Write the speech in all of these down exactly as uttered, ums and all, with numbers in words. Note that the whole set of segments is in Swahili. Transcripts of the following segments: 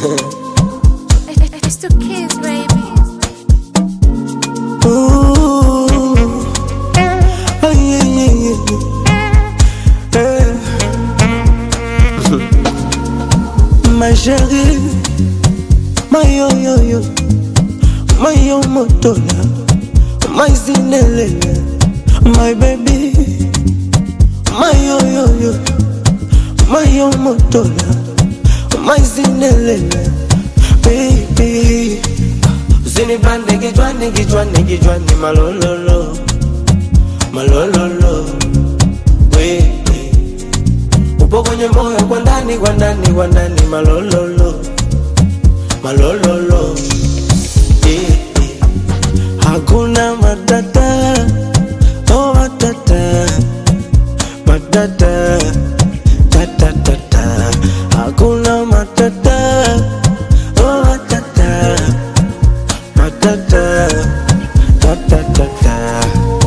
It's the kids, baby. Ooh, oh yeah, yeah, yeah, yeah. Ma chérie, my yo yo yo, my yo motola, my zinelele, my baby, my yo yo yo, my yo motola, my zinelele, baby. Zini bande gijwani gijwani gijwani malololo, malololo, we. Upo kwenye moyo kwa ndani kwa ndani kwa ndani malololo, malololo, yeah, yeah. Hakuna matata, oh matata, matata, tata tata. Hakuna matata, oh matata, matata, tata tata.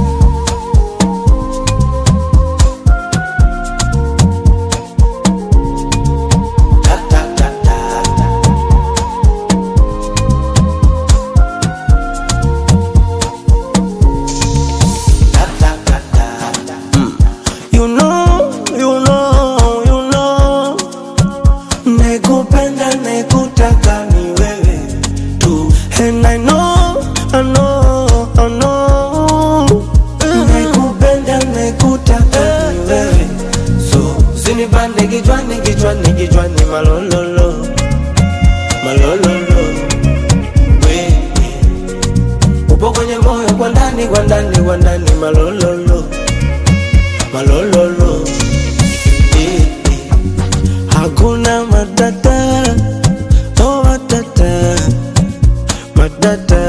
You know, you know, you know, nekupenda nekutaka ni wewe tu. And I know, I know, I know, nekupenda nekutaka ni wewe. So, zinibande gijwani gijwani gijwani malololo, malololo, we. Upo kwenye moyo kwa ndani kwa ndani kwa ndani malololo, malololo, yeah, yeah. Hakuna matata, oh matata, matata.